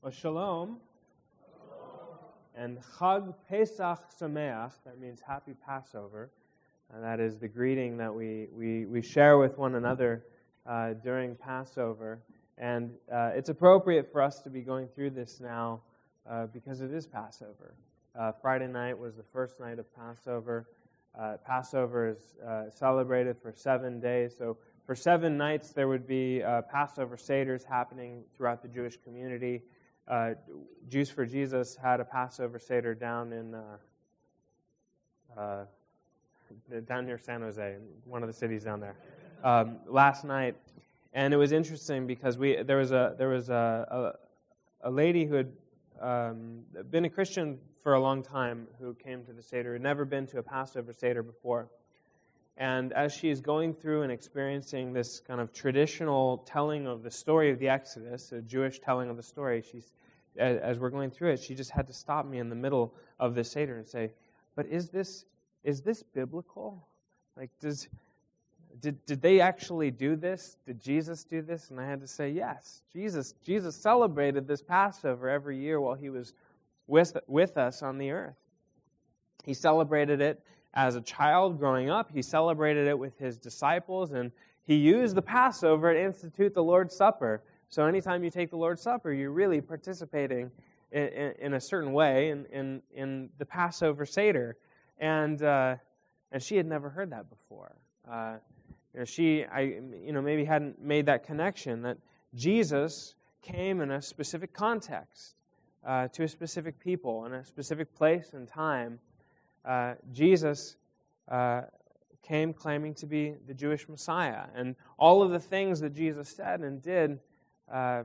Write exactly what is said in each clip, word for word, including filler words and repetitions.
Well, shalom. And Chag Pesach Sameach, that means Happy Passover. And that is the greeting that we, we, we share with one another uh, during Passover. And uh, it's appropriate for us to be going through this now uh, because it is Passover. Uh, Friday night was the first night of Passover. Uh, Passover is uh, celebrated for seven days. So for seven nights there would be uh, Passover Seders happening throughout the Jewish community. Uh, Jews for Jesus had a Passover Seder down in uh, uh, down near San Jose, one of the cities down there, um, last night, and it was interesting because we there was a there was a a, a lady who had um, been a Christian for a long time who came to the Seder, had never been to a Passover Seder before, and as she is going through and experiencing this kind of traditional telling of the story of the Exodus, a Jewish telling of the story, she's as we're going through it, she just had to stop me in the middle of the Seder and say, "But is this is this biblical? Like, does did did they actually do this? Did Jesus do this?" And I had to say, "Yes, Jesus Jesus celebrated this Passover every year while he was with with us on the earth. He celebrated it as a child growing up. He celebrated it with his disciples, and he used the Passover to institute the Lord's Supper." So anytime you take the Lord's Supper, you're really participating in, in, in a certain way in, in, in the Passover Seder. And uh, and she had never heard that before. Uh, you know, she, I, you know, maybe hadn't made that connection that Jesus came in a specific context uh, to a specific people in a specific place and time. Uh, Jesus uh, came claiming to be the Jewish Messiah, and all of the things that Jesus said and did Uh,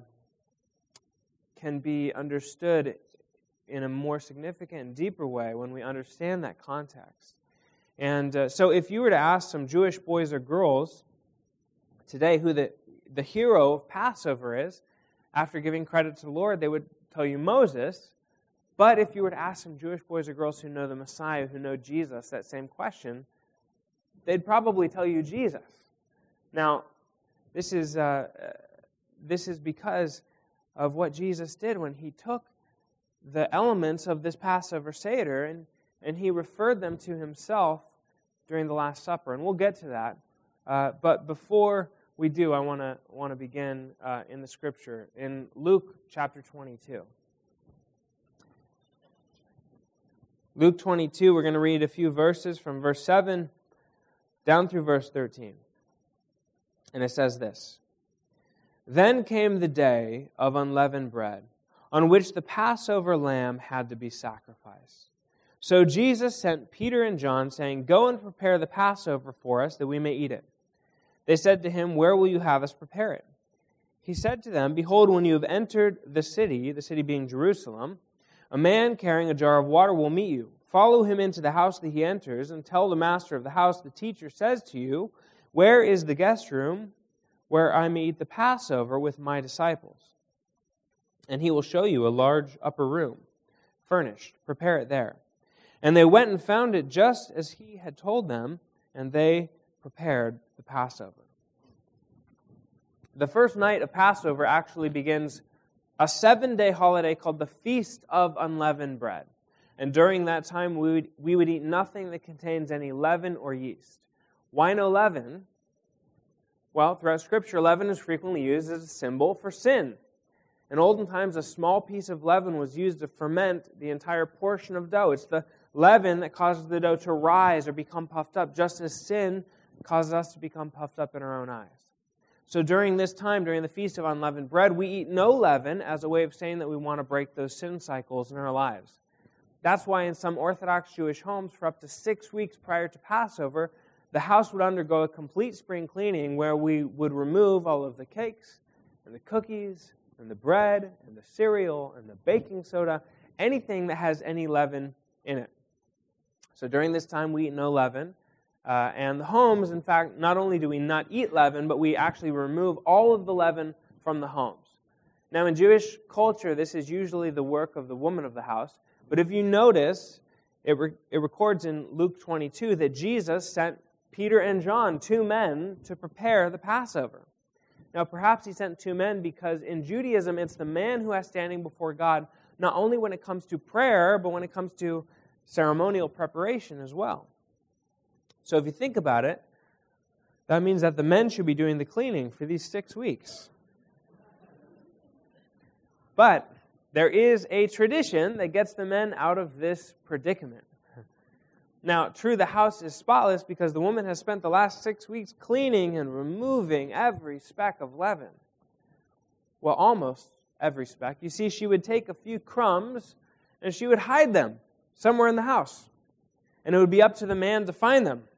can be understood in a more significant and deeper way when we understand that context. And uh, so if you were to ask some Jewish boys or girls today who the, the hero of Passover is, after giving credit to the Lord, they would tell you Moses. But if you were to ask some Jewish boys or girls who know the Messiah, who know Jesus, that same question, they'd probably tell you Jesus. Now, this is... Uh, This is because of what Jesus did when he took the elements of this Passover Seder and, and he referred them to himself during the Last Supper. And we'll get to that. Uh, but before we do, I want to want to begin uh, in the Scripture in Luke chapter twenty-two. Luke twenty-two, we're going to read a few verses from verse seven down through verse thirteen. And it says this: "Then came the day of unleavened bread, on which the Passover lamb had to be sacrificed. So Jesus sent Peter and John, saying, 'Go and prepare the Passover for us, that we may eat it.' They said to him, 'Where will you have us prepare it?' He said to them, 'Behold, when you have entered the city,'" the city being Jerusalem, "'a man carrying a jar of water will meet you. Follow him into the house that he enters, and tell the master of the house, the teacher says to you, Where is the guest room where I may eat the Passover with my disciples? And he will show you a large upper room, furnished. Prepare it there.' And they went and found it just as he had told them, and they prepared the Passover." The first night of Passover actually begins a seven-day holiday called the Feast of Unleavened Bread. And during that time, we would, we would eat nothing that contains any leaven or yeast. Why no leaven? Well, throughout Scripture, leaven is frequently used as a symbol for sin. In olden times, a small piece of leaven was used to ferment the entire portion of dough. It's the leaven that causes the dough to rise or become puffed up, just as sin causes us to become puffed up in our own eyes. So during this time, during the Feast of Unleavened Bread, we eat no leaven as a way of saying that we want to break those sin cycles in our lives. That's why in some Orthodox Jewish homes, for up to six weeks prior to Passover, the house would undergo a complete spring cleaning where we would remove all of the cakes and the cookies and the bread and the cereal and the baking soda, anything that has any leaven in it. So during this time, we eat no leaven. Uh, and the homes, in fact, not only do we not eat leaven, but we actually remove all of the leaven from the homes. Now, in Jewish culture, this is usually the work of the woman of the house. But if you notice, it, re- it records in Luke twenty-two that Jesus sent Peter and John, two men, to prepare the Passover. Now, perhaps he sent two men because in Judaism, it's the man who has standing before God, not only when it comes to prayer, but when it comes to ceremonial preparation as well. So if you think about it, that means that the men should be doing the cleaning for these six weeks. But there is a tradition that gets the men out of this predicament. Now, true, the house is spotless because the woman has spent the last six weeks cleaning and removing every speck of leaven. Well, almost every speck. You see, she would take a few crumbs and she would hide them somewhere in the house. And it would be up to the man to find them.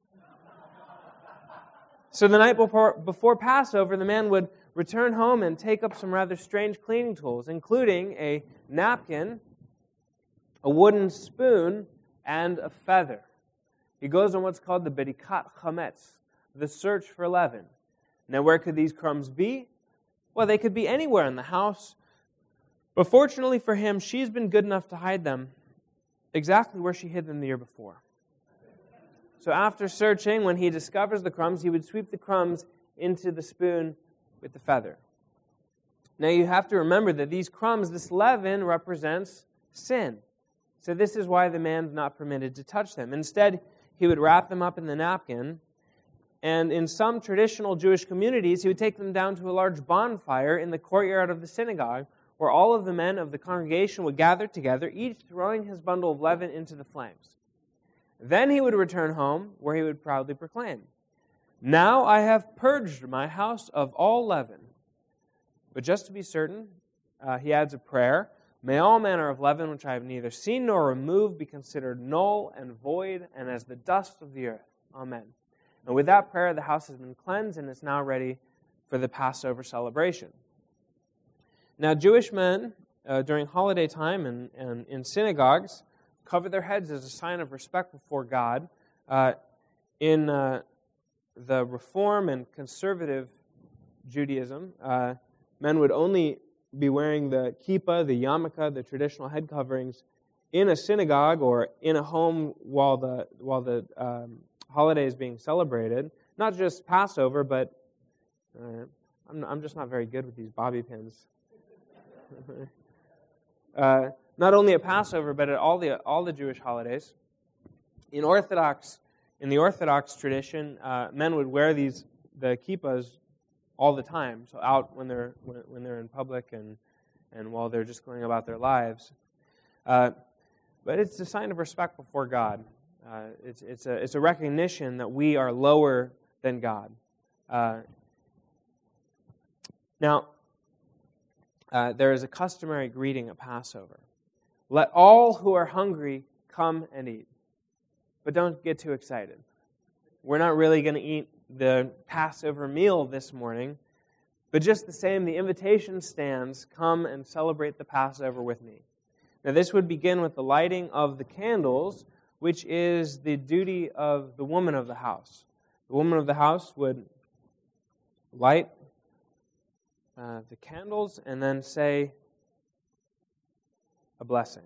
So the night before, before Passover, the man would return home and take up some rather strange cleaning tools, including a napkin, a wooden spoon, and a feather. He goes on what's called the Bedikat Chametz, the search for leaven. Now, where could these crumbs be? Well, they could be anywhere in the house. But fortunately for him, she's been good enough to hide them exactly where she hid them the year before. So after searching, when he discovers the crumbs, he would sweep the crumbs into the spoon with the feather. Now you have to remember that these crumbs, this leaven, represents sin. So this is why the man's not permitted to touch them. Instead, he would wrap them up in the napkin, and in some traditional Jewish communities, he would take them down to a large bonfire in the courtyard of the synagogue, where all of the men of the congregation would gather together, each throwing his bundle of leaven into the flames. Then he would return home, where he would proudly proclaim, "Now I have purged my house of all leaven." But just to be certain, uh, he adds a prayer, "May all manner of leaven which I have neither seen nor removed be considered null and void and as the dust of the earth. Amen." And with that prayer, the house has been cleansed and is now ready for the Passover celebration. Now, Jewish men, uh, during holiday time and, and in synagogues, cover their heads as a sign of respect before God. Uh, in uh, the Reform and Conservative Judaism, uh, men would only be wearing the kippah, the yarmulke, the traditional head coverings, in a synagogue or in a home while the while the um, holiday is being celebrated. Not just Passover, but uh, I'm, I'm just not very good with these bobby pins. uh, Not only at Passover, but at all the all the Jewish holidays. In Orthodox, in the Orthodox tradition, uh, men would wear these the kippahs all the time. So out when they're when, when they're in public and and while they're just going about their lives. Uh, but it's a sign of respect before God. Uh, it's it's a it's a recognition that we are lower than God. Uh, now, uh, there is a customary greeting at Passover. "Let all who are hungry come and eat." But don't get too excited. We're not really going to eat the Passover meal this morning. But just the same, the invitation stands, "Come and celebrate the Passover with me." Now this would begin with the lighting of the candles, which is the duty of the woman of the house. The woman of the house would light uh, the candles and then say a blessing.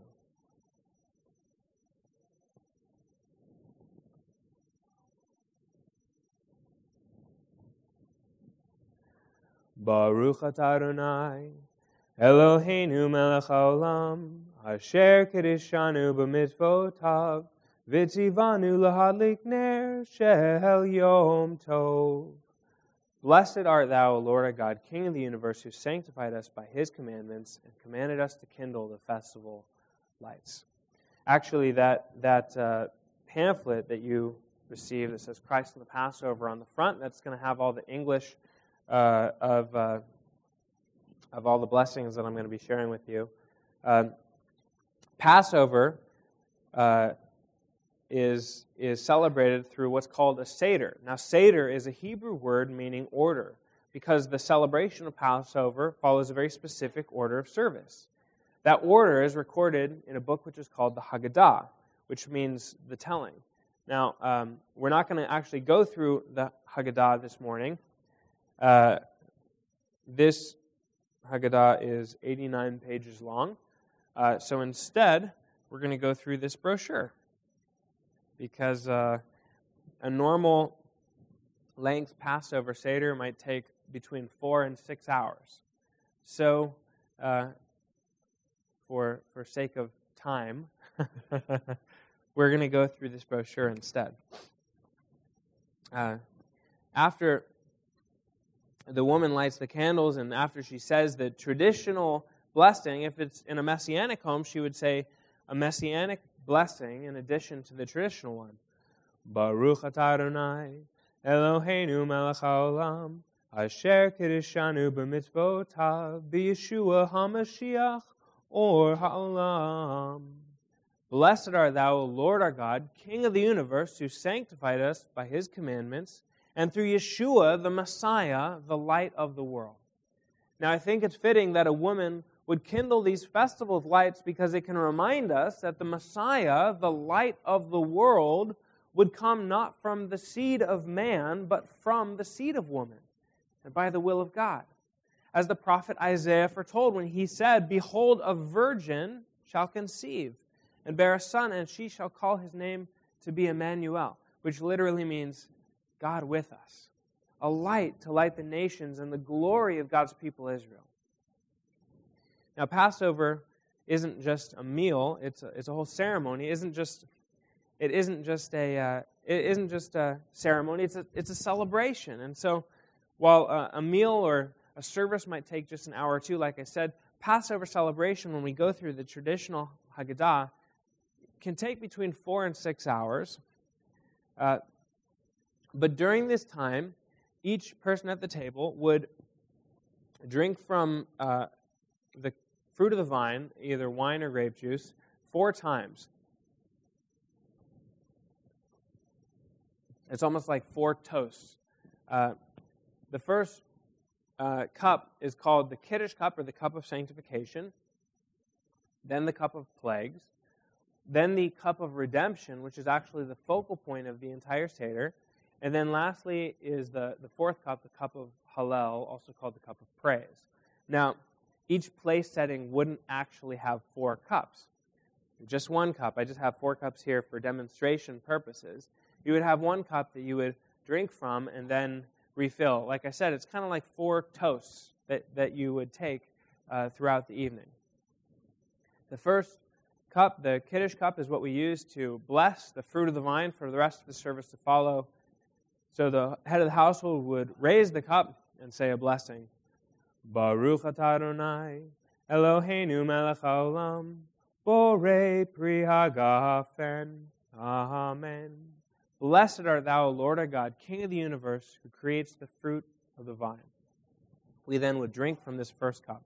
Baruch atah Adonai, Eloheinu melech haolam, asher kedishanu b'mitzvotav, v'tzivanu lahadlik ner shel yom tov. Blessed art thou, O Lord our God, King of the universe, who sanctified us by his commandments and commanded us to kindle the festival lights. Actually, that, that uh, pamphlet that you received that says Christ and the Passover on the front, that's going to have all the English uh, of, uh, of all the blessings that I'm going to be sharing with you. Um, Passover uh, is, is celebrated through what's called a Seder. Now, Seder is a Hebrew word meaning order, because the celebration of Passover follows a very specific order of service. That order is recorded in a book which is called the Haggadah, which means the telling. Now, um, we're not going to actually go through the Haggadah this morning. Uh, this Haggadah is eighty-nine pages long. Uh, so instead, we're going to go through this brochure, because uh, a normal length Passover Seder might take between four and six hours. So, uh, for for sake of time, we're going to go through this brochure instead. Uh, after the woman lights the candles, and after she says the traditional blessing, if it's in a Messianic home, she would say a Messianic blessing in addition to the traditional one. Baruch atah Adonai, Eloheinu melech haolam, asher kiddushanu b'mitzvotav, b'Yeshua HaMashiach or ha'olam. Blessed art thou, O Lord our God, King of the universe, who sanctified us by his commandments, and through Yeshua, the Messiah, the light of the world. Now, I think it's fitting that a woman would kindle these festival lights because it can remind us that the Messiah, the light of the world, would come not from the seed of man, but from the seed of woman, and by the will of God. As the prophet Isaiah foretold when he said, "Behold, a virgin shall conceive and bear a son, and she shall call his name to be Emmanuel," which literally means God with us, a light to light the nations and the glory of God's people Israel. Now, Passover isn't just a meal; it's a, it's a whole ceremony. It isn't just it isn't just a uh, it isn't just a ceremony. It's a it's a celebration. And so, while uh, a meal or a service might take just an hour or two, like I said, Passover celebration, when we go through the traditional Haggadah, can take between four and six hours. Uh, But during this time, each person at the table would drink from uh, the fruit of the vine, either wine or grape juice, four times. It's almost like four toasts. Uh, the first uh, cup is called the Kiddush cup, or the cup of sanctification. Then the cup of plagues. Then the cup of redemption, which is actually the focal point of the entire Seder. And then lastly is the, the fourth cup, the cup of Hallel, also called the cup of praise. Now, each place setting wouldn't actually have four cups. Just one cup. I just have four cups here for demonstration purposes. You would have one cup that you would drink from and then refill. Like I said, it's kind of like four toasts that, that you would take uh, throughout the evening. The first cup, the Kiddush cup, is what we use to bless the fruit of the vine for the rest of the service to follow. So the head of the household would raise the cup and say a blessing. Baruch atah Adonai, Eloheinu melech haolam, borei pri hagafen. Amen. Blessed art thou, Lord our God, King of the universe, who creates the fruit of the vine. We then would drink from this first cup.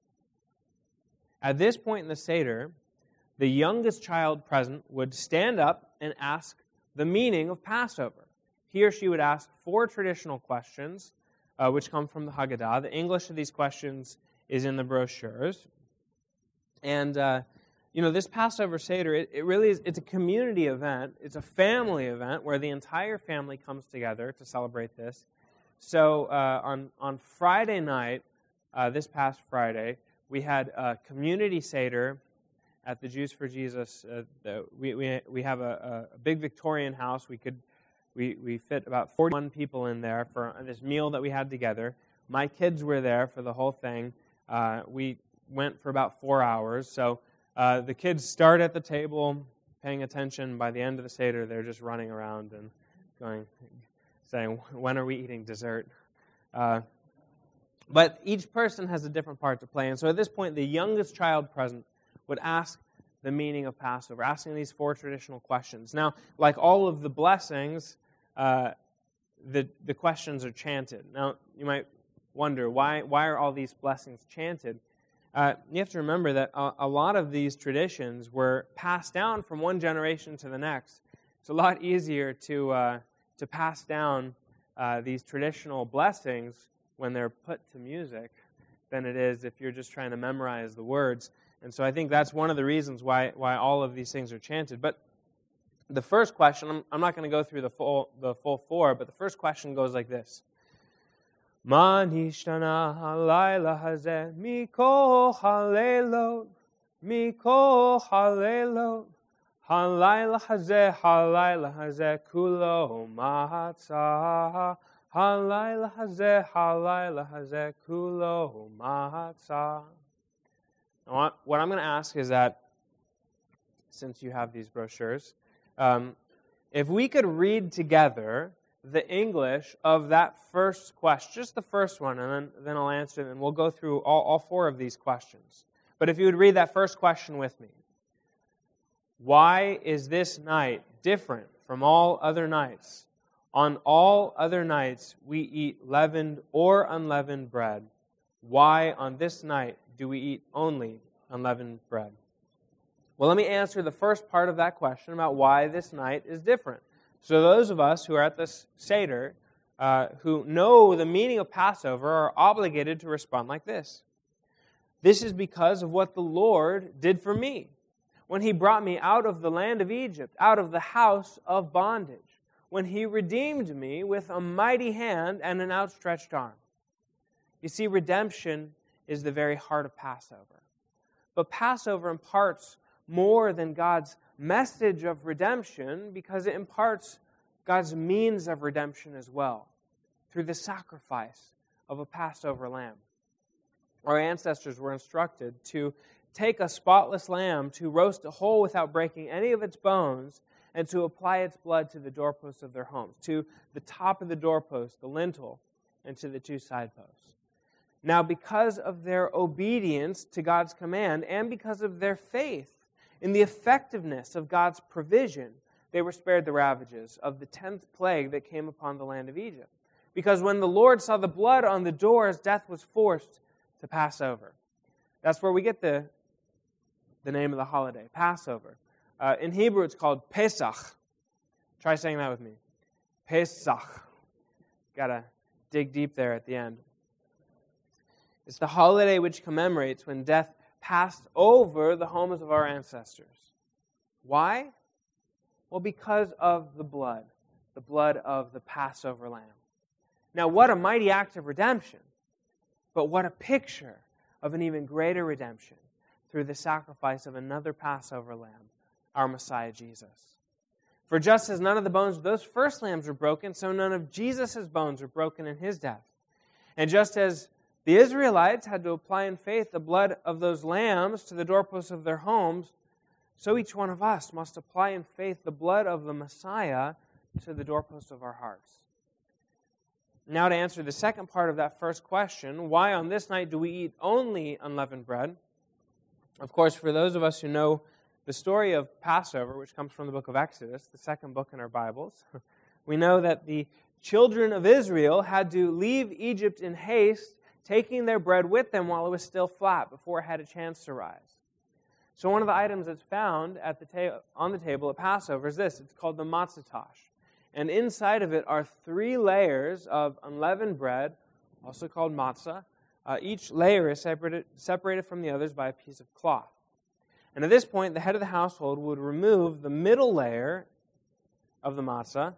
At this point in the Seder, the youngest child present would stand up and ask the meaning of Passover. He or she would ask four traditional questions, uh, which come from the Haggadah. The English of these questions is in the brochures. And, uh, you know, this Passover Seder, it, it really is, it's a community event. It's a family event where the entire family comes together to celebrate this. So uh, on, on Friday night, uh, this past Friday, we had a community Seder at the Jews for Jesus. Uh, the, we, we, we have a, a big Victorian house. We could We we fit about forty-one people in there for this meal that we had together. My kids were there for the whole thing. Uh, we went for about four hours. So uh, the kids start at the table, paying attention. By the end of the Seder, they're just running around and going, saying, "When are we eating dessert?" Uh, but each person has a different part to play. And so at this point, the youngest child present would ask the meaning of Passover, asking these four traditional questions. Now, like all of the blessings, uh, the the questions are chanted. Now, you might wonder, why why are all these blessings chanted? Uh, you have to remember that a, a lot of these traditions were passed down from one generation to the next. It's a lot easier to uh, to pass down uh, these traditional blessings when they're put to music than it is if you're just trying to memorize the words. And so I think that's one of the reasons why why all of these things are chanted. But the first question, I'm, I'm not going to go through the full the full four, but the first question goes like this: Ma nishtana halayla hazeh mikol halelot, mikol halelot, halayla hazeh, halayla hazeh kulo matzah Halayla hazeh, halayla hazeh, kulo matzah. What I'm going to ask is that, since you have these brochures, um, if we could read together the English of that first question, just the first one, and then, then I'll answer it, and we'll go through all, all four of these questions. But if you would read that first question with me. Why is this night different from all other nights? On all other nights we eat leavened or unleavened bread. Why on this night do we eat only unleavened bread? Well, let me answer the first part of that question about why this night is different. So those of us who are at this Seder, uh, who know the meaning of Passover, are obligated to respond like this. This is because of what the Lord did for me when He brought me out of the land of Egypt, out of the house of bondage, when He redeemed me with a mighty hand and an outstretched arm. You see, redemption is the very heart of Passover. But Passover imparts more than God's message of redemption, because it imparts God's means of redemption as well, through the sacrifice of a Passover lamb. Our ancestors were instructed to take a spotless lamb, to roast a whole without breaking any of its bones, and to apply its blood to the doorposts of their homes, to the top of the doorpost, the lintel, and to the two side posts. Now, because of their obedience to God's command, and because of their faith in the effectiveness of God's provision, they were spared the ravages of the tenth plague that came upon the land of Egypt. Because when the Lord saw the blood on the doors, death was forced to pass over. That's where we get the, the name of the holiday, Passover. Uh, in Hebrew, it's called Pesach. Try saying that with me. Pesach. Got to dig deep there at the end. It's the holiday which commemorates when death passed over the homes of our ancestors. Why? Well, because of the blood, the blood of the Passover lamb. Now, what a mighty act of redemption, but what a picture of an even greater redemption through the sacrifice of another Passover lamb, our Messiah Jesus. For just as none of the bones of those first lambs were broken, so none of Jesus' bones were broken in His death. And just as the Israelites had to apply in faith the blood of those lambs to the doorposts of their homes, so each one of us must apply in faith the blood of the Messiah to the doorposts of our hearts. Now, to answer the second part of that first question, why on this night do we eat only unleavened bread? Of course, for those of us who know the story of Passover, which comes from the book of Exodus, the second book in our Bibles, we know that the children of Israel had to leave Egypt in haste, taking their bread with them while it was still flat, before it had a chance to rise. So one of the items that's found at the ta- on the table at Passover is this. It's called the matzah tash. And inside of it are three layers of unleavened bread, also called matzah. Uh, each layer is separated, separated from the others by a piece of cloth. And at this point, the head of the household would remove the middle layer of the matzah,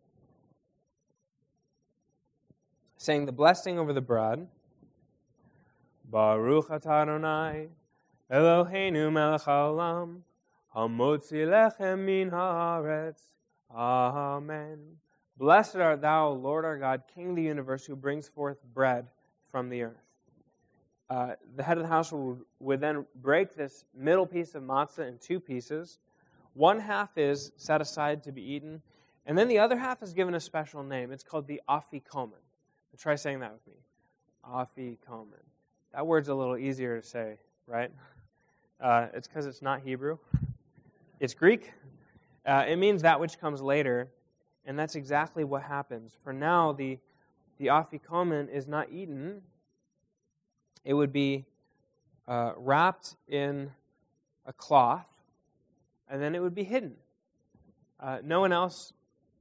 saying the blessing over the bread. Baruch atah Adonai, Eloheinu melech haolam, hamotzi lechem min haaretz. Amen. Blessed art thou, Lord our God, King of the universe, who brings forth bread from the earth. Uh, the head of the household would then break this middle piece of matzah in two pieces. One half is set aside to be eaten, and then the other half is given a special name. It's called the afikomen. Try saying that with me. Afikomen. That word's a little easier to say, right? Uh, it's because it's not Hebrew. It's Greek. Uh, it means that which comes later, and that's exactly what happens. For now, the, the afikomen is not eaten. It would be uh, wrapped in a cloth, and then it would be hidden. Uh, no one else...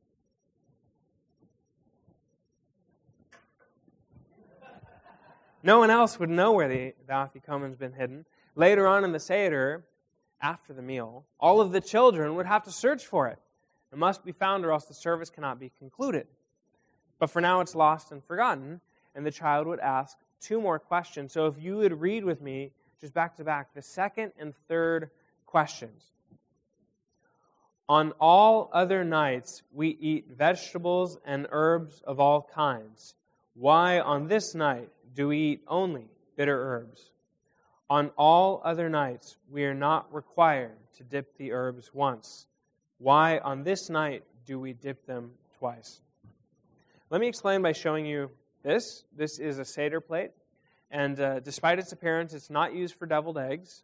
No one else would know where the, the afikomen's been hidden. Later on in the Seder, after the meal, all of the children would have to search for it. It must be found or else the service cannot be concluded. But for now it's lost and forgotten, and the child would ask two more questions. So if you would read with me, just back to back, the second and third questions. On all other nights we eat vegetables and herbs of all kinds. Why on this night do we eat only bitter herbs? On all other nights we are not required to dip the herbs once. Why on this night do we dip them twice? Let me explain by showing you this. This is a Seder plate, and uh, despite its appearance, it's not used for deviled eggs.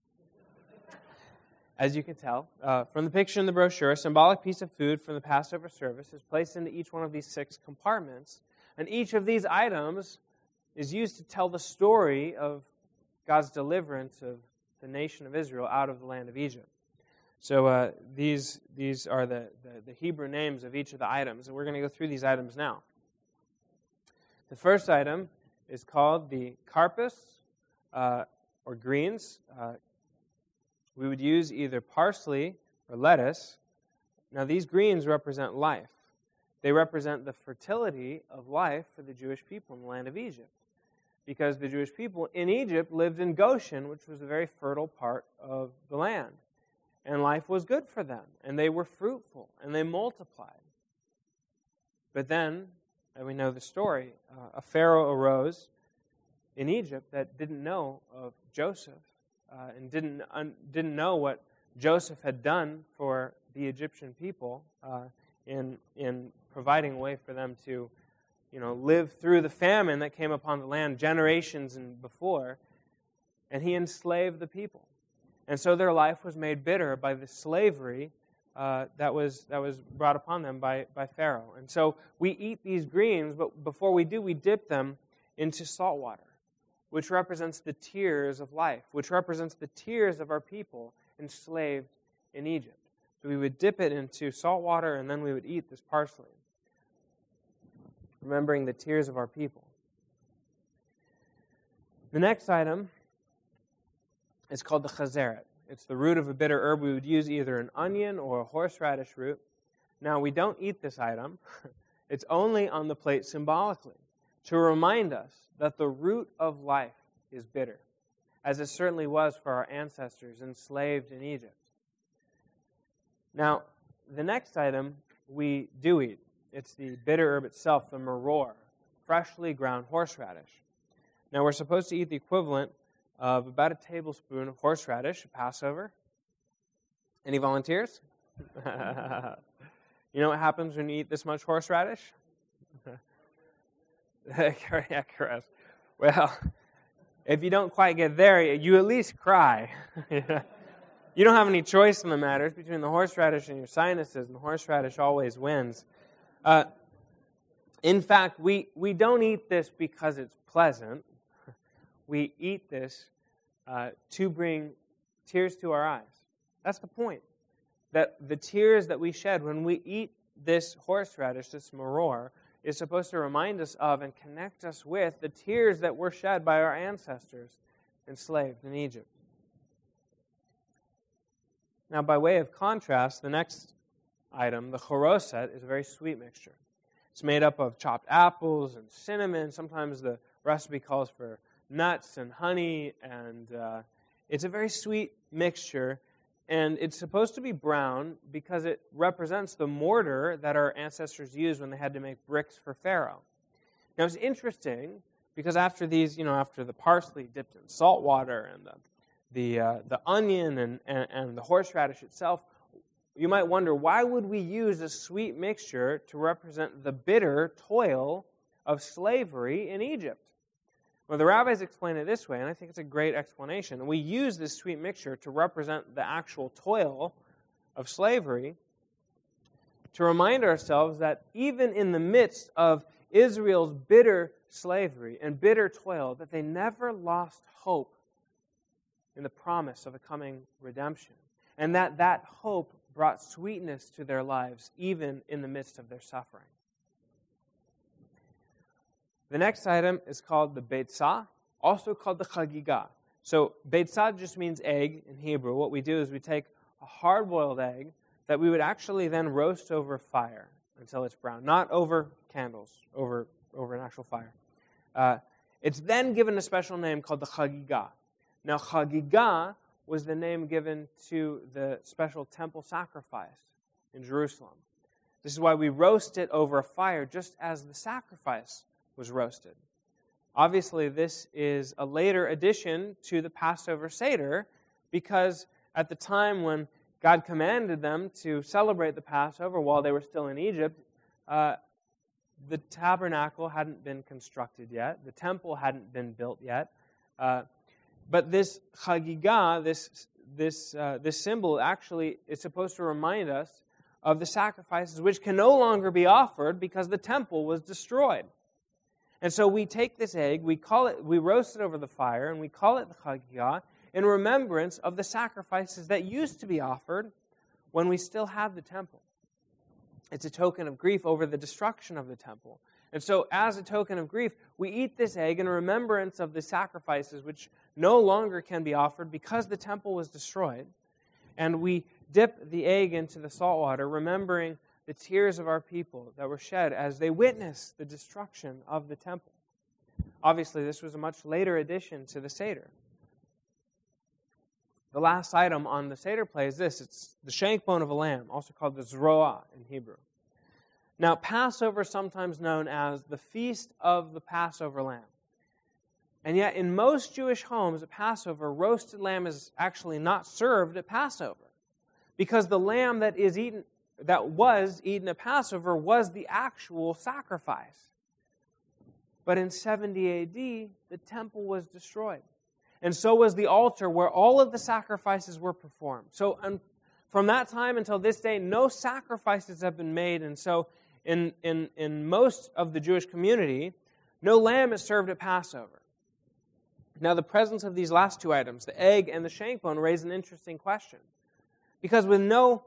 As you can tell, uh, from the picture in the brochure, a symbolic piece of food from the Passover service is placed into each one of these six compartments, and each of these items is used to tell the story of God's deliverance of the nation of Israel out of the land of Egypt. So uh, these these are the, the, the Hebrew names of each of the items, and we're going to go through these items now. The first item is called the karpas, uh, or greens. Uh, we would use either parsley or lettuce. Now these greens represent life. They represent the fertility of life for the Jewish people in the land of Egypt. Because the Jewish people in Egypt lived in Goshen, which was a very fertile part of the land. And life was good for them, and they were fruitful, and they multiplied. But then, and we know the story, uh, a Pharaoh arose in Egypt that didn't know of Joseph, uh, and didn't un- didn't know what Joseph had done for the Egyptian people uh, in in providing a way for them to, you know, live through the famine that came upon the land generations and before, and he enslaved the people. And so their life was made bitter by the slavery uh, that was that was brought upon them by, by Pharaoh. And so we eat these greens, but before we do, we dip them into salt water, which represents the tears of life, which represents the tears of our people enslaved in Egypt. So we would dip it into salt water, and then we would eat this parsley, remembering the tears of our people. The next item is called the chazeret. It's the root of a bitter herb. We would use either an onion or a horseradish root. Now, we don't eat this item. It's only on the plate symbolically to remind us that the root of life is bitter, as it certainly was for our ancestors enslaved in Egypt. Now, the next item we do eat. It's the bitter herb itself, the maror, freshly ground horseradish. Now, we're supposed to eat the equivalent of about a tablespoon of horseradish at Passover. Any volunteers? You know what happens when you eat this much horseradish? Yeah, correct. Well, if you don't quite get there, you at least cry. You don't have any choice in the matter. It's between the horseradish and your sinuses, and the horseradish always wins. Uh, in fact, we, we don't eat this because it's pleasant. We eat this uh, to bring tears to our eyes. That's the point. That the tears that we shed when we eat this horseradish, this maror, is supposed to remind us of and connect us with the tears that were shed by our ancestors enslaved in Egypt. Now, by way of contrast, the next item, the choroset, is a very sweet mixture. It's made up of chopped apples and cinnamon. Sometimes the recipe calls for nuts and honey, and uh, it's a very sweet mixture. And it's supposed to be brown because it represents the mortar that our ancestors used when they had to make bricks for Pharaoh. Now, it's interesting because after these, you know, after the parsley dipped in salt water and the the uh, the onion and, and, and the horseradish itself, you might wonder, why would we use a sweet mixture to represent the bitter toil of slavery in Egypt? Well, the rabbis explain it this way, and I think it's a great explanation. We use this sweet mixture to represent the actual toil of slavery, to remind ourselves that even in the midst of Israel's bitter slavery and bitter toil, that they never lost hope in the promise of a coming redemption, and that that hope brought sweetness to their lives even in the midst of their suffering. The next item is called the beitzah, also called the chagigah. So beitzah just means egg in Hebrew. What we do is we take a hard-boiled egg that we would actually then roast over fire until it's brown, not over candles, over, over an actual fire. Uh, it's then given a special name called the chagigah. Now, chagigah was the name given to the special temple sacrifice in Jerusalem. This is why we roast it over a fire, just as the sacrifice was roasted. Obviously, this is a later addition to the Passover Seder, because at the time when God commanded them to celebrate the Passover while they were still in Egypt, uh, the tabernacle hadn't been constructed yet. The temple hadn't been built yet. Uh, but this chagigah, this this uh, this symbol, actually is supposed to remind us of the sacrifices which can no longer be offered because the temple was destroyed. And so we take this egg, we call it, we roast it over the fire, and we call it the chagigah in remembrance of the sacrifices that used to be offered when we still had the temple. It's a token of grief over the destruction of the temple. And so as a token of grief, we eat this egg in remembrance of the sacrifices which no longer can be offered because the temple was destroyed. And we dip the egg into the salt water, remembering the tears of our people that were shed as they witnessed the destruction of the temple. Obviously, this was a much later addition to the Seder. The last item on the Seder plate is this. It's the shank bone of a lamb, also called the zroah in Hebrew. Now, Passover is sometimes known as the Feast of the Passover Lamb. And yet, in most Jewish homes at Passover, roasted lamb is actually not served at Passover, because the lamb that is eaten, that was eaten at Passover was the actual sacrifice. But in seventy A D, the temple was destroyed. And so was the altar where all of the sacrifices were performed. So um, from that time until this day, no sacrifices have been made. And so in, in, in most of the Jewish community, no lamb is served at Passover. Now, the presence of these last two items, the egg and the shank bone, raise an interesting question. Because with no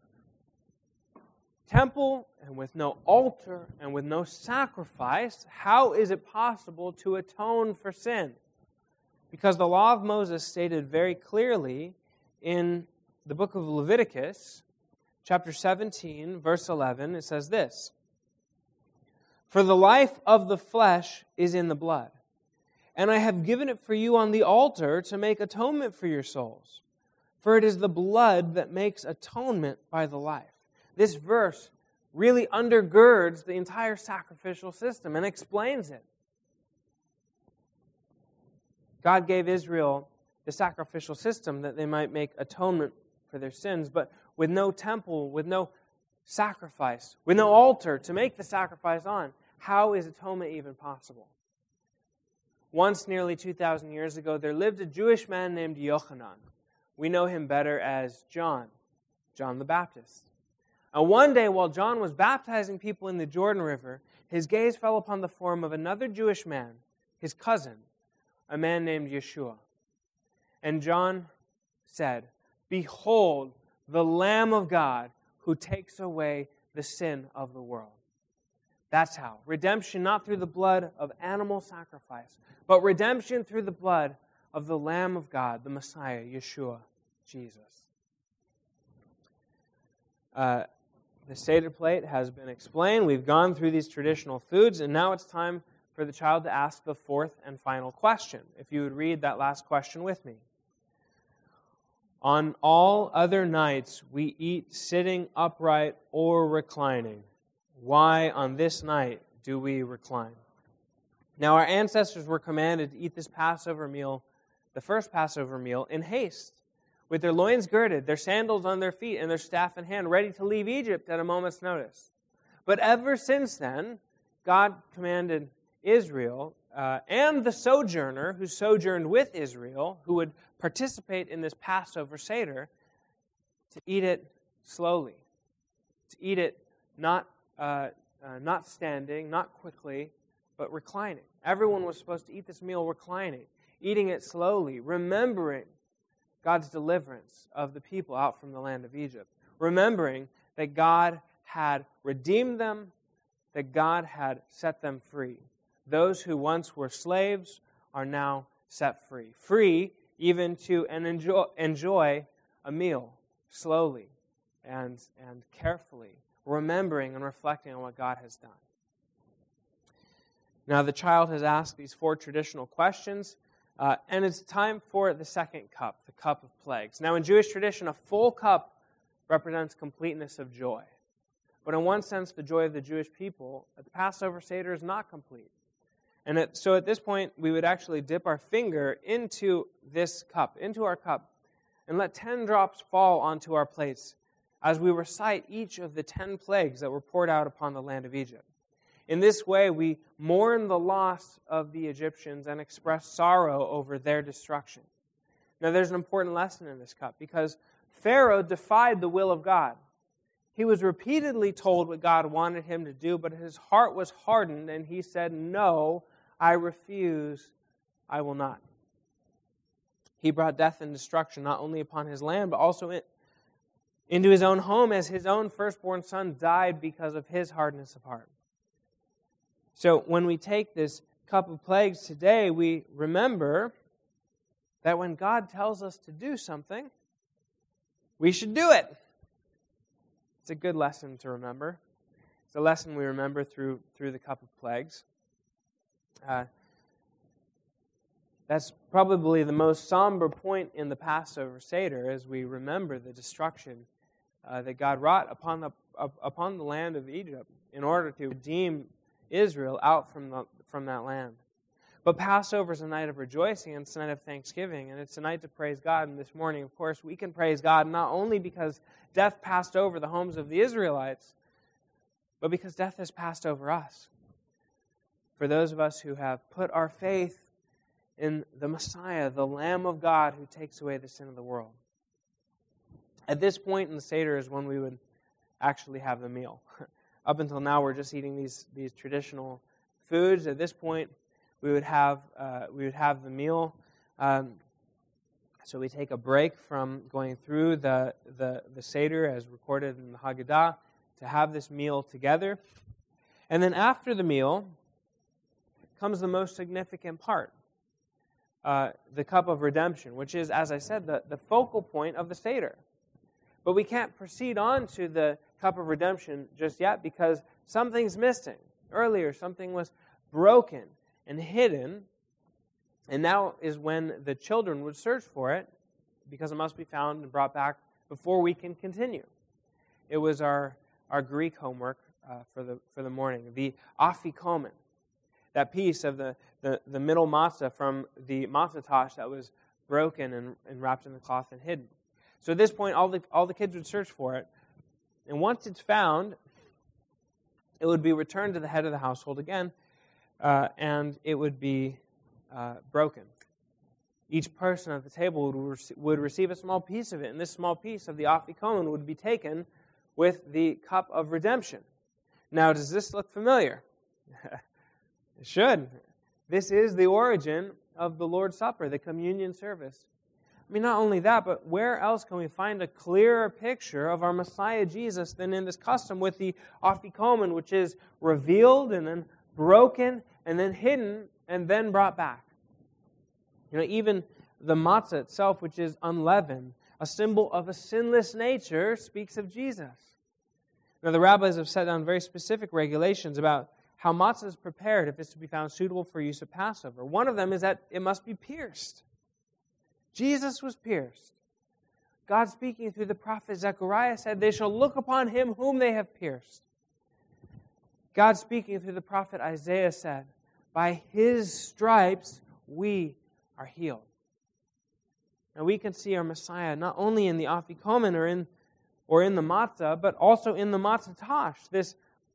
temple and with no altar and with no sacrifice, how is it possible to atone for sin? Because the law of Moses stated very clearly in the book of Leviticus, chapter seventeen, verse eleven, it says this: "For the life of the flesh is in the blood, and I have given it for you on the altar to make atonement for your souls. For it is the blood that makes atonement by the life." This verse really undergirds the entire sacrificial system and explains it. God gave Israel the sacrificial system that they might make atonement for their sins, but with no temple, with no sacrifice, with no altar to make the sacrifice on, how is atonement even possible? Once, nearly two thousand years ago, there lived a Jewish man named Yochanan. We know him better as John, John the Baptist. And one day, while John was baptizing people in the Jordan River, his gaze fell upon the form of another Jewish man, his cousin, a man named Yeshua. And John said, "Behold, the Lamb of God who takes away the sin of the world." That's how. Redemption not through the blood of animal sacrifice, but redemption through the blood of the Lamb of God, the Messiah, Yeshua, Jesus. Uh, the Seder plate has been explained. We've gone through these traditional foods, and now it's time for the child to ask the fourth and final question. If you would read that last question with me. "On all other nights we eat sitting upright or reclining. Why on this night do we recline?" Now our ancestors were commanded to eat this Passover meal, the first Passover meal, in haste, with their loins girded, their sandals on their feet, and their staff in hand, ready to leave Egypt at a moment's notice. But ever since then, God commanded Israel uh, and the sojourner who sojourned with Israel, who would participate in this Passover Seder, to eat it slowly, to eat it not uh, uh, not standing, not quickly, but reclining. Everyone was supposed to eat this meal reclining, eating it slowly, remembering God's deliverance of the people out from the land of Egypt, remembering that God had redeemed them, that God had set them free. Those who once were slaves are now set free. Free even to and enjoy, enjoy a meal slowly and, and carefully, remembering and reflecting on what God has done. Now the child has asked these four traditional questions, uh, and it's time for the second cup, the cup of plagues. Now in Jewish tradition, a full cup represents completeness of joy. But in one sense, the joy of the Jewish people at the Passover Seder is not complete. And it, so at this point, we would actually dip our finger into this cup, into our cup, and let ten drops fall onto our plates as we recite each of the ten plagues that were poured out upon the land of Egypt. In this way, we mourn the loss of the Egyptians and express sorrow over their destruction. Now, there's an important lesson in this cup, because Pharaoh defied the will of God. He was repeatedly told what God wanted him to do, but his heart was hardened, and he said, "No, I refuse, I will not." He brought death and destruction not only upon his land, but also in, into his own home, as his own firstborn son died because of his hardness of heart. So when we take this cup of plagues today, we remember that when God tells us to do something, we should do it. It's a good lesson to remember. It's a lesson we remember through, through the cup of plagues. Uh, that's probably the most somber point in the Passover Seder, as we remember the destruction uh, that God wrought upon the uh, upon the land of Egypt in order to redeem Israel out from the, from that land. But Passover is a night of rejoicing, and it's a night of thanksgiving, and it's a night to praise God. And this morning, of course, we can praise God not only because death passed over the homes of the Israelites, but because death has passed over us. For those of us who have put our faith in the Messiah, the Lamb of God who takes away the sin of the world. At this point in the Seder is when we would actually have the meal. Up until now, we're just eating these, these traditional foods. At this point, we would have uh, we would have the meal. Um, so we take a break from going through the, the, the Seder as recorded in the Haggadah to have this meal together. And then after the meal comes the most significant part, uh, the cup of redemption, which is, as I said, the, the focal point of the Seder. But we can't proceed on to the cup of redemption just yet because something's missing. Earlier, something was broken and hidden, and now is when the children would search for it, because it must be found and brought back before we can continue. It was our, our Greek homework uh, for the for the morning, the afikomen, that piece of the, the, the middle matzah from the matzah tash that was broken and, and wrapped in the cloth and hidden. So at this point, all the all the kids would search for it, and once it's found, it would be returned to the head of the household again, Uh, and it would be uh, broken. Each person at the table would, rec- would receive a small piece of it, and this small piece of the afikomen would be taken with the cup of redemption. Now, does this look familiar? It should. This is the origin of the Lord's Supper, the communion service. I mean, not only that, but where else can we find a clearer picture of our Messiah Jesus than in this custom with the afikomen, which is revealed and then broken and then hidden and then brought back. You know, even the matzah itself, which is unleavened, a symbol of a sinless nature, speaks of Jesus. Now, the rabbis have set down very specific regulations about how matzah is prepared if it's to be found suitable for use at Passover. One of them is that it must be pierced. Jesus was pierced. God, speaking through the prophet Zechariah, said, "They shall look upon him whom they have pierced." God, speaking through the prophet Isaiah, said, "By his stripes we are healed." Now we can see our Messiah not only in the afikomen or in or in the matzah, but also in the matzah tash, this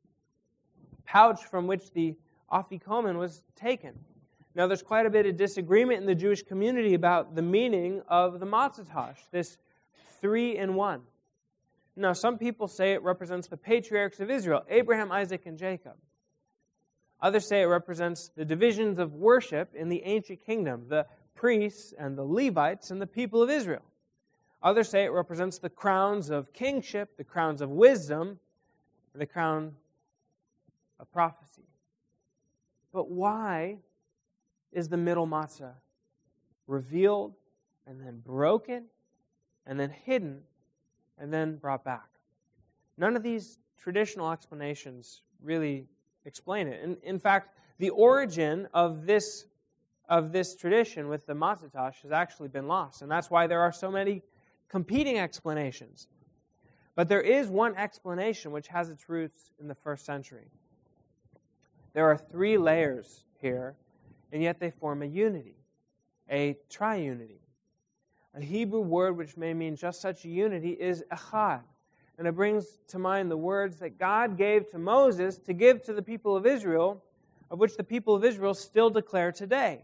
pouch from which the afikomen was taken. Now there's quite a bit of disagreement in the Jewish community about the meaning of the matzah tash, this three in one. Now, some people say it represents the patriarchs of Israel, Abraham, Isaac, and Jacob. Others say it represents the divisions of worship in the ancient kingdom, the priests and the Levites and the people of Israel. Others say it represents the crowns of kingship, the crowns of wisdom, and the crown of prophecy. But why is the middle matzah revealed and then broken and then hidden and then brought back? None of these traditional explanations really explain it. In, in fact, the origin of this, of this tradition with the matzah tash has actually been lost, and that's why there are so many competing explanations. But there is one explanation which has its roots in the first century. There are three layers here, and yet they form a unity, a triunity. A Hebrew word which may mean just such a unity is echad. And it brings to mind the words that God gave to Moses to give to the people of Israel, of which the people of Israel still declare today.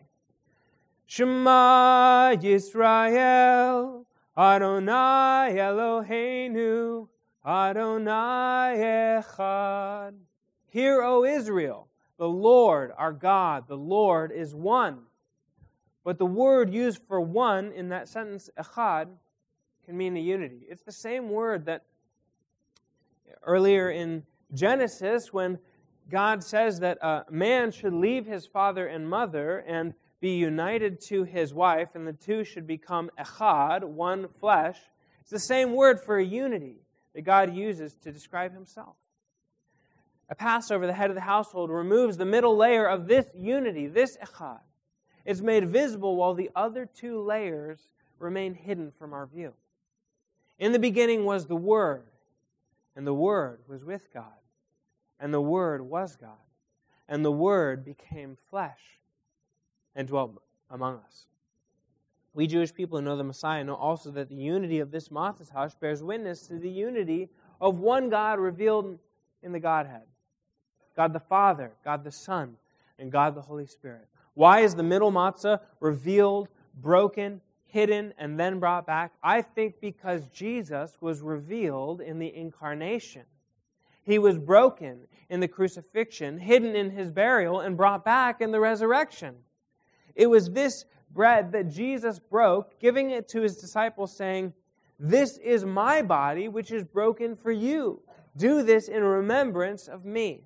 Shema Yisrael, Adonai Eloheinu, Adonai Echad. Hear, O Israel, the Lord our God, the Lord is one. But the word used for one in that sentence, echad, can mean a unity. It's the same word that earlier in Genesis, when God says that a man should leave his father and mother and be united to his wife, and the two should become echad, one flesh. It's the same word for a unity that God uses to describe himself. A Passover, the head of the household, removes the middle layer of this unity, this echad. It's made visible while the other two layers remain hidden from our view. In the beginning was the Word, and the Word was with God, and the Word was God, and the Word became flesh and dwelt among us. We Jewish people who know the Messiah know also that the unity of this Matzah bears witness to the unity of one God revealed in the Godhead. God the Father, God the Son, and God the Holy Spirit. Why is the middle matzah revealed, broken, hidden, and then brought back? I think because Jesus was revealed in the incarnation. He was broken in the crucifixion, hidden in his burial, and brought back in the resurrection. It was this bread that Jesus broke, giving it to his disciples, saying, "This is my body, which is broken for you. Do this in remembrance of me."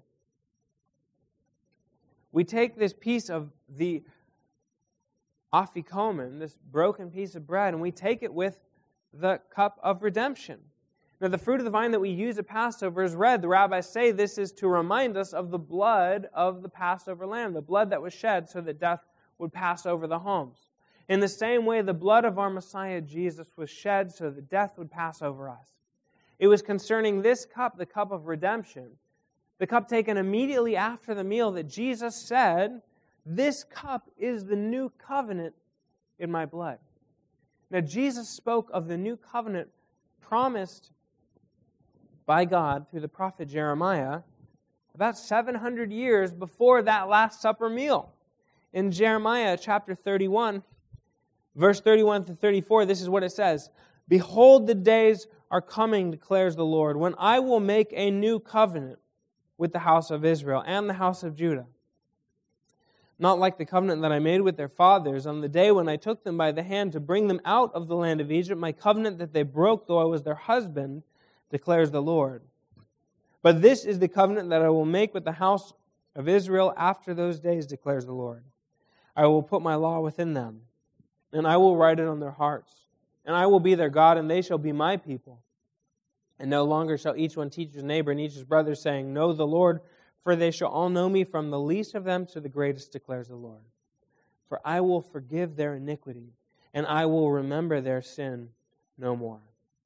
We take this piece of the afikomen, this broken piece of bread, and we take it with the cup of redemption. Now, the fruit of the vine that we use at Passover is red. The rabbis say this is to remind us of the blood of the Passover lamb, the blood that was shed so that death would pass over the homes. In the same way, the blood of our Messiah Jesus was shed so that death would pass over us. It was concerning this cup, the cup of redemption, the cup taken immediately after the meal, that Jesus said, "This cup is the new covenant in my blood." Now, Jesus spoke of the new covenant promised by God through the prophet Jeremiah about seven hundred years before that Last Supper meal. In Jeremiah chapter thirty-one, verse thirty-one to thirty-four, this is what it says. "Behold, the days are coming, declares the Lord, when I will make a new covenant with the house of Israel and the house of Judah. Not like the covenant that I made with their fathers on the day when I took them by the hand to bring them out of the land of Egypt, my covenant that they broke, though I was their husband, declares the Lord. But this is the covenant that I will make with the house of Israel after those days, declares the Lord. I will put my law within them, and I will write it on their hearts. And I will be their God, and they shall be my people. And no longer shall each one teach his neighbor and each his brother, saying, Know the Lord, for they shall all know me, from the least of them to the greatest, declares the Lord. For I will forgive their iniquity, and I will remember their sin no more."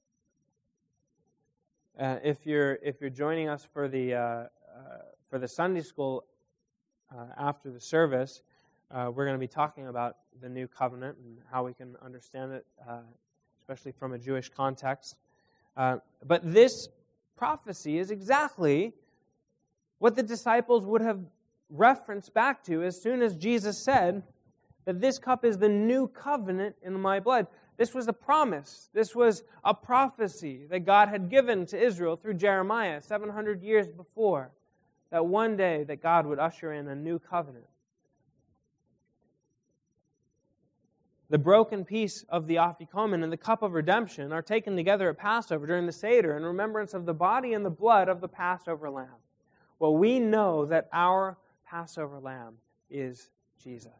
Uh, if you're if you're joining us for the uh, uh, for the Sunday school uh, after the service, uh, we're going to be talking about the new covenant and how we can understand it, uh, especially from a Jewish context. Uh, but this prophecy is exactly what the disciples would have referenced back to as soon as Jesus said that this cup is the new covenant in my blood. This was a promise. This was a prophecy that God had given to Israel through Jeremiah seven hundred years before, that one day that God would usher in a new covenant. The broken piece of the afikomen and the cup of redemption are taken together at Passover during the Seder in remembrance of the body and the blood of the Passover lamb. Well, we know that our Passover lamb is Jesus.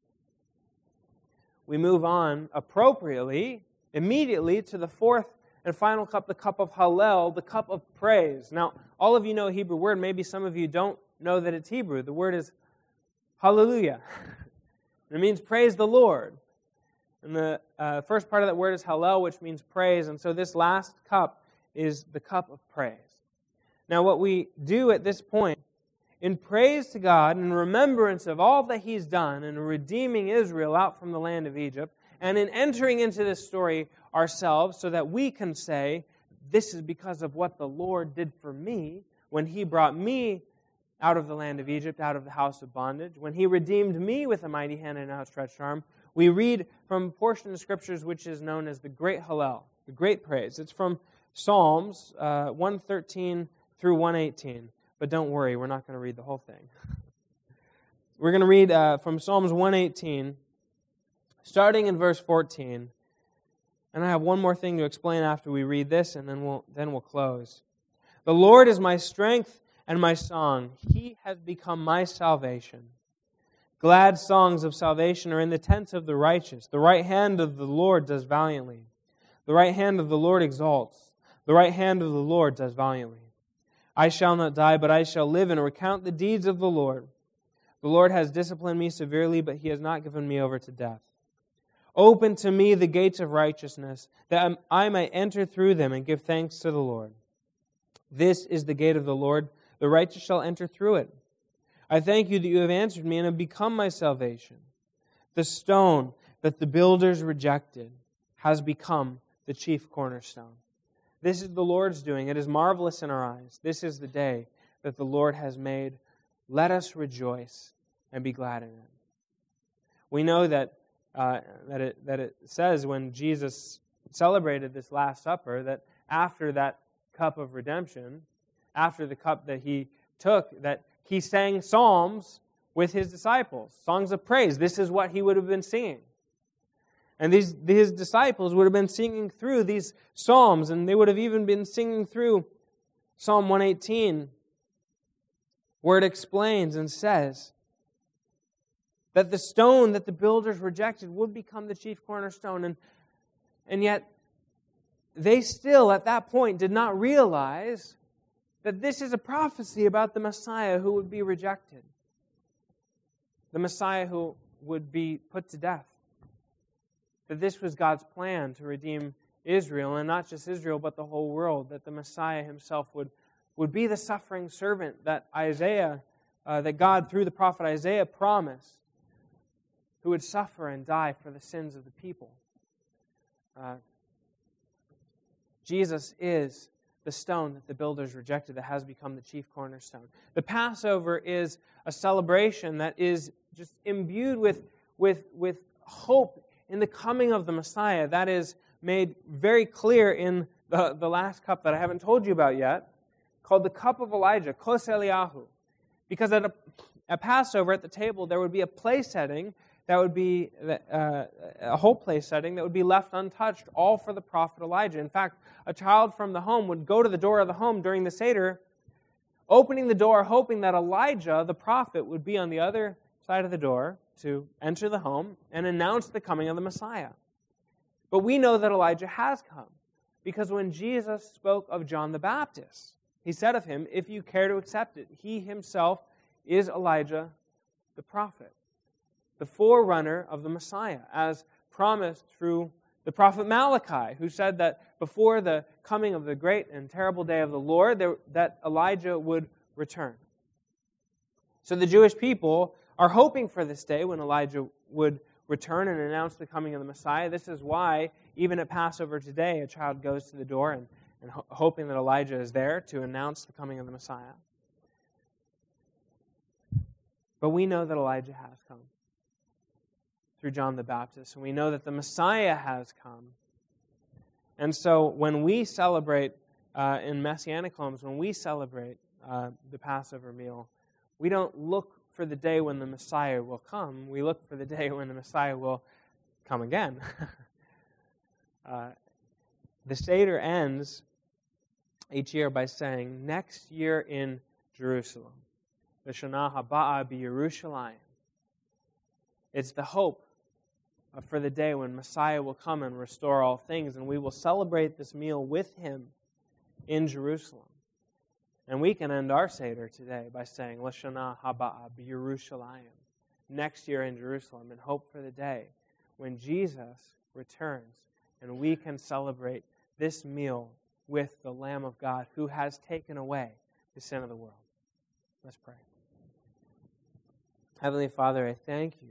We move on appropriately, immediately, to the fourth and final cup, the cup of Hallel, the cup of praise. Now, all of you know a Hebrew word. Maybe some of you don't know that it's Hebrew. The word is hallelujah. It means praise the Lord. And the uh, first part of that word is Hallel, which means praise. And so this last cup is the cup of praise. Now, what we do at this point, in praise to God and remembrance of all that He's done in redeeming Israel out from the land of Egypt, and in entering into this story ourselves so that we can say, this is because of what the Lord did for me when He brought me out of the land of Egypt, out of the house of bondage, when He redeemed me with a mighty hand and an outstretched arm. We read from a portion of Scriptures which is known as the Great Hallel, the Great Praise. It's from Psalms uh, one thirteen through one eighteen. But don't worry, we're not going to read the whole thing. We're going to read uh, from Psalms one eighteen, starting in verse fourteen. And I have one more thing to explain after we read this, and then we'll then we'll close. The Lord is my strength and my song. He has become my salvation. Glad songs of salvation are in the tents of the righteous. The right hand of the Lord does valiantly. The right hand of the Lord exalts. The right hand of the Lord does valiantly. I shall not die, but I shall live and recount the deeds of the Lord. The Lord has disciplined me severely, but He has not given me over to death. Open to me the gates of righteousness, that I may enter through them and give thanks to the Lord. This is the gate of the Lord. The righteous shall enter through it. I thank you that you have answered me and have become my salvation. The stone that the builders rejected has become the chief cornerstone. This is the Lord's doing. It is marvelous in our eyes. This is the day that the Lord has made. Let us rejoice and be glad in it. We know that uh, that it that it says when Jesus celebrated this Last Supper that after that cup of redemption, after the cup that He took, that He sang psalms with His disciples, songs of praise. This is what He would have been singing. And these His disciples would have been singing through these psalms, and they would have even been singing through Psalm one eighteen, where it explains and says that the stone that the builders rejected would become the chief cornerstone. And, and yet, they still, at that point, did not realize that this is a prophecy about the Messiah who would be rejected. The Messiah who would be put to death. That this was God's plan to redeem Israel, and not just Israel, but the whole world. That the Messiah Himself would, would be the suffering servant that Isaiah, uh, that God through the prophet Isaiah promised, who would suffer and die for the sins of the people. Uh, Jesus is the stone that the builders rejected that has become the chief cornerstone. The Passover is a celebration that is just imbued with, with, with hope in the coming of the Messiah. That is made very clear in the, the last cup that I haven't told you about yet, called the cup of Elijah, Kos Eliyahu. Because at a, at Passover, at the table, there would be a place setting that would be uh, a whole place setting that would be left untouched, all for the prophet Elijah. In fact, a child from the home would go to the door of the home during the Seder, opening the door, hoping that Elijah, the prophet, would be on the other side of the door to enter the home and announce the coming of the Messiah. But we know that Elijah has come, because when Jesus spoke of John the Baptist, He said of him, if you care to accept it, he himself is Elijah the prophet, the forerunner of the Messiah, as promised through the prophet Malachi, who said that before the coming of the great and terrible day of the Lord, there, that Elijah would return. So the Jewish people are hoping for this day when Elijah would return and announce the coming of the Messiah. This is why, even at Passover today, a child goes to the door and, and ho- hoping that Elijah is there to announce the coming of the Messiah. But we know that Elijah has come through John the Baptist, and we know that the Messiah has come. And so when we celebrate uh, in Messianic homes, when we celebrate uh, the Passover meal, we don't look for the day when the Messiah will come. We look for the day when the Messiah will come again. uh, the Seder ends each year by saying, next year in Jerusalem. L'shana haba'a b'Yerushalayim. It's the hope for the day when Messiah will come and restore all things, and we will celebrate this meal with Him in Jerusalem. And we can end our Seder today by saying, L'shana haba'a b'Yerushalayim, next year in Jerusalem, and hope for the day when Jesus returns and we can celebrate this meal with the Lamb of God who has taken away the sin of the world. Let's pray. Heavenly Father, I thank you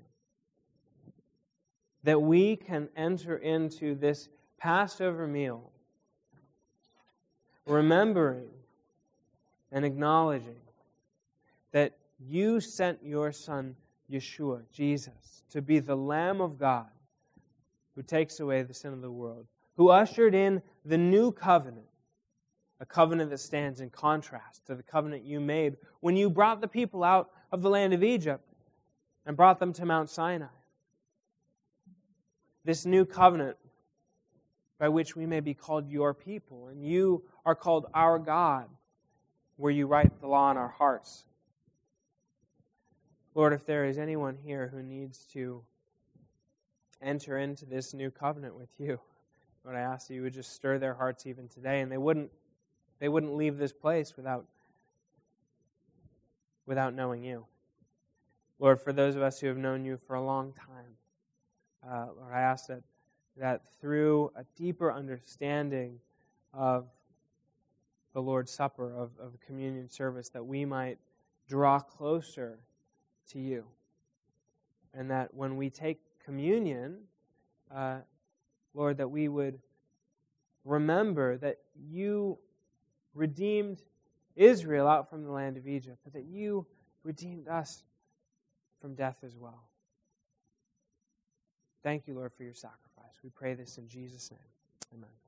that we can enter into this Passover meal remembering and acknowledging that you sent your Son, Yeshua, Jesus, to be the Lamb of God who takes away the sin of the world, who ushered in the new covenant, a covenant that stands in contrast to the covenant you made when you brought the people out of the land of Egypt and brought them to Mount Sinai. This new covenant by which we may be called your people, and you are called our God, where you write the law in our hearts. Lord, if there is anyone here who needs to enter into this new covenant with you, Lord, I ask that you would just stir their hearts even today, and they wouldn't they wouldn't leave this place without without knowing you. Lord, for those of us who have known you for a long time, uh, Lord, I ask that that through a deeper understanding of the Lord's Supper, of, of the communion service, that we might draw closer to you. And that when we take communion, uh, Lord, that we would remember that you redeemed Israel out from the land of Egypt, but that you redeemed us from death as well. Thank you, Lord, for your sacrifice. We pray this in Jesus' name. Amen.